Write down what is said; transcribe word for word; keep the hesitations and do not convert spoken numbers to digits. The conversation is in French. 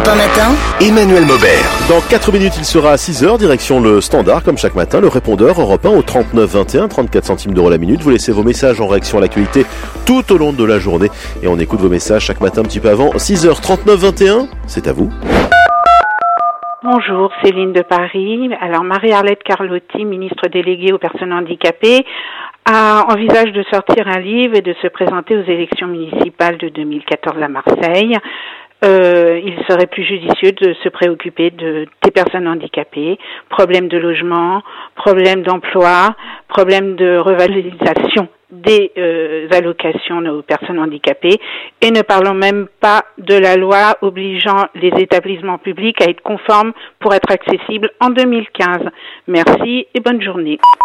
Europe un matin, Emmanuel Maubert. Dans quatre minutes, il sera à six heures, direction le standard, comme chaque matin, le répondeur Europe un au trente-neuf vingt et un, trente-quatre centimes d'euros la minute. Vous laissez vos messages en réaction à l'actualité tout au long de la journée. Et on écoute vos messages chaque matin un petit peu avant six heures trente-neuf vingt et un. C'est à vous. Bonjour, Céline de Paris. Alors, Marie-Arlette Carlotti, ministre déléguée aux personnes handicapées, a, envisage de sortir un livre et de se présenter aux élections municipales de deux mille quatorze à Marseille. Euh, il serait plus judicieux de se préoccuper de, des personnes handicapées, problèmes de logement, problèmes d'emploi, problèmes de revalorisation des euh, allocations aux personnes handicapées, et ne parlons même pas de la loi obligeant les établissements publics à être conformes pour être accessibles en deux mille quinze. Merci et bonne journée.